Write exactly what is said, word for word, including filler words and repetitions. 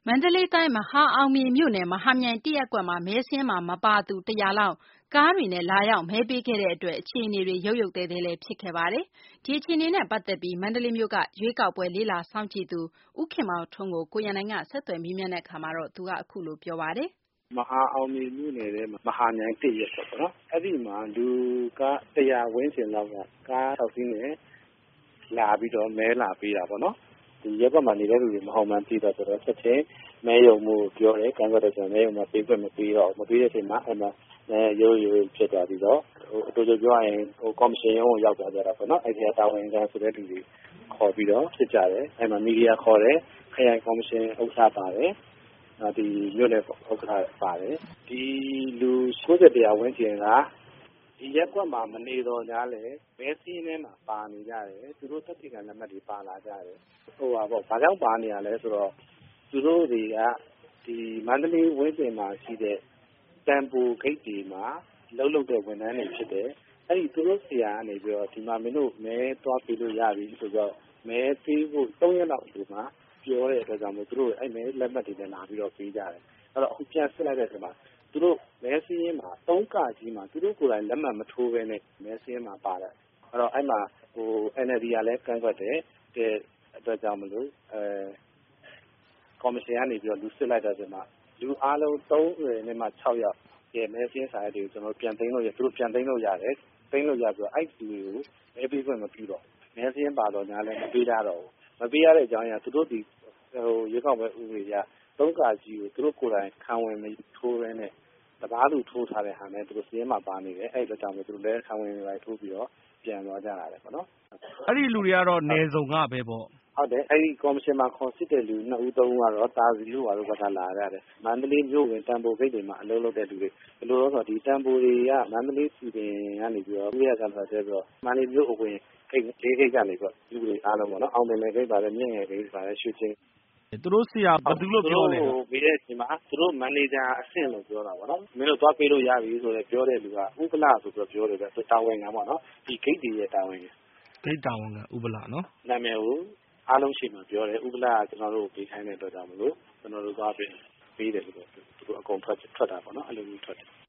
မန္တလေးတိုင်း မဟာအောင်မြေမြို့နယ် မဟာမြိုင်တစ်ရပ်ကွက်မှာ မဲစာရင်းမှာမပါသူ ၁၀၀ လောက် ကားတွေနဲ့ လာရောက်မဲပေးခဲ့တဲ့အတွက် အခြေအနေတွေ ရုတ်ရုတ်သဲသဲလည်း ဖြစ်ခဲ့ပါတယ်။ ဒီအခြေအနေနဲ့ ပတ်သက်ပြီး မန္တလေးမြို့က ရွေးကောက်ပွဲ လေ့လာစောင့်ကြည့်သူ ဦးခင်မောင်ထွန်းကို ကိုရန်နိုင်က ဆက်သွယ်မေးမြန်းတဲ့အခါမှာတော့ သူက အခုလို ပြောပါတယ်။ မဟာအောင်မြေမြို့နယ်ထဲမှာ မဟာမြိုင်တစ်ရပ်ကွက်ပေါ့နော်။ အဲဒီမှာ လူကား ၁၀၀ ဝန်းကျင်လောက်က ကား ၆ စီးနဲ့ လာပြီးတော့ မဲလာပေးတာပေါ့နော်။ ဒီရပ်ကွက်မှာနေတဲ့လူတွေ မဟုတ်မှန်းသိတော့ ချက်ချင်းမဲရုံမှူးကိုပြောတယ်။ ကန့်ကွက်တယ်ဆိုတော့ မဲရုံမှူးက ပေးခွင့်မပေးတော့ဘူး။ မပေးတဲ့အချိန်မှာ အဲဒီမှာ မဲရုတ်ရုတ်ရုတ်ရုတ်ဖြစ်သွားပြီးတော့ အတိုချုပ်ပြောရရင် ကော်မရှင်ရုံးကို ရောက်သွားကြတာပေါ့နော်။ အဲဒီထဲက တာဝန်ခံဆိုတဲ့လူတွေ ခေါ်ပြီးတော့ စစ်ကြတယ်။ အဲဒီမှာ မီဒီယာခေါ်တယ်။ ခရိုင်ကော်မရှင်ဥက္ကဋ္ဌပါတယ်။ နောက် ဒီမြို့နယ်ဥက္ကဋ္ဌပါတယ်။ ဒီလူ ၉၀ ၁၀၀ ဝန်းကျင်က ဒီရပ်ကွက်မှာ မနေသော်ငြားလည်း မဲစာရင်းထဲမှာ ပါနေကြတယ်။ သူတို့ သက်သေခံလက်မှတ်တွေ ပါလာကြတယ်။ ဘာကြောင့်ပါနေရလဲဆိုတော့ သူတို့တွေက ဒီမန္တလေးဝန်းကျင်မှာရှိတဲ့ တန်ဖိုဂိတ်တွေမှာ အလုပ်လုပ်တဲ့ ဝန်ထမ်းတွေဖြစ်တယ်။ အဲဒီ သူတို့ဆီကနေပြီးတော့ ဒီမှာ မင်းတို့ မဲသွားပေးလို့ရပြီဆိုတော့ မဲပေးဖို့ သုံးရက်လောက်အလိုမှာ ပြောတဲ့အတွက်ကြောင့်မို့ သူတို့ကို အဲဒီမဲလက်မှတ်တွေနဲ့ လာပြီးတော့ ပေးကြတယ်။ အဲဒီတော့ အခုပြန်စစ်လိုက်တဲ့အချိန်မှာ သူတို့ မဲစာရင်းမှာ ၃ မှာ သူတို့ကိုယ်တိုင် လက်မှတ်မထိုးဘဲနဲ့ မဲစာရင်းမှာ ပါတယ်။ အဲဒီတော့ အဲဒီမှာ အန်အယ်လ်ဒီ ကလည်း ကန့်ကွက်တယ်။ တဲ့အတွက်ကြောင့်မို့လို့ ကော်မရှင်ကနေပြီးတော့ လူစစ်လိုက်တဲ့အချိန်မှာ လူအားလုံး ၃၀ နဲ့မှ ၆ ယောက်ရဲ့ မဲစာရင်းစာရွက်တွေကို ကျနော်တို့ ပြန်သိမ်းလို့ရတယ်။ သူတို့ ပြန်သိမ်းလို့ရတယ်။ သိမ်းလို့ရပြီးတော့ အဲဒီလူတွေကို မဲပေးခွင့်မပြုတော့ဘူး။ မဲစာရင်းပါသော်ငြားလည်း မပေးကြတော့ဘူး။ မပေးရတဲ့အကြောင်းရင်းက သူတို့သည် ရွေးကောက်ပွဲဥပဒေအရ ၃ ကို သူတို့ကိုယ်တိုင် ခံဝန်မထိုးဘဲနဲ့ တပါးလူထိုးထားတဲ့ဟာနဲ့ သူတို့ စာရင်းမှာ ပါနေတယ်။ အဲဒီအတွက်ကြောင့်မို့ သူတို့လည်း ခံဝန်တွေ ထိုးပြီးတော့ ပြန်သွားကြရတယ်ပေါ့နော်။ အဲဒီလူတွေကတော့ နယ်စုံကပဲပေါ့။ဟုတ်တယ်။ အဲဒီ ကော်မရှင်မှာ ခေါ်စစ်တဲ့လူ နှစ်ဦး သုံးဦးကတော့ သာစည်တို့ ဘာတို့ဘက်က လာကြတယ်။ မန္တလေးမြို့ဝင် တန်ဖိုဂိတ်တွေမှာ အလုပ်လုပ်တဲ့လူတွေ။ ဘယ်လိုလဲဆိုတော့ ဒီတန်ဖိုတွေက မန္တလေး စည်ပင်ကနေပြီးတော့ မန္တလေးမြို့အဝင် ဂိတ် လေး ဂိတ်ကနေပြီးတော့ လူတွေအားလုံးပေါ့နော်။ အောင်ပင်လယ်ဂိတ်ပါတယ်။ မြင့်ငယ်ဂိတ်ပါတယ်။ ရွှေကျင်ဂိတ်သူတို့ဆီက ဘယ်သူလို့ပြောလဲ။သူတို့ကို မေးတဲ့အချိန်မှာ သူတို့ မန်နေဂျာအဆင့်လို့ ပြောတာပေါ့နော်။ မင်းတို့ သွားပေးလို့ရပြီဆိုတဲ့ ပြောတဲ့လူက ဦးဗလဆိုပြီးတော့ ပြောတယ်ဗျ။ တာဝန်ခံပေါ့နော်။ ဒီဂိတ်တွေရဲ့ တာဝန်ခံ။ဂိတ်တာဝန်ခံ ဦးဗလနော်။ နာမည်ကို အားလုံးရှေ့မှာပြောတယ်။ ဦးဗလက ကျနော်တို့ကို ပေးခိုင်းတဲ့အတွက်ကြောင့်မို့လို့ ကျနော်တို့ သွားပေးတယ်လို့ သူတို့ အကုန်ထွက်တာပေါ့နော်။ အဲလိုမျိုး ထွက်တယ်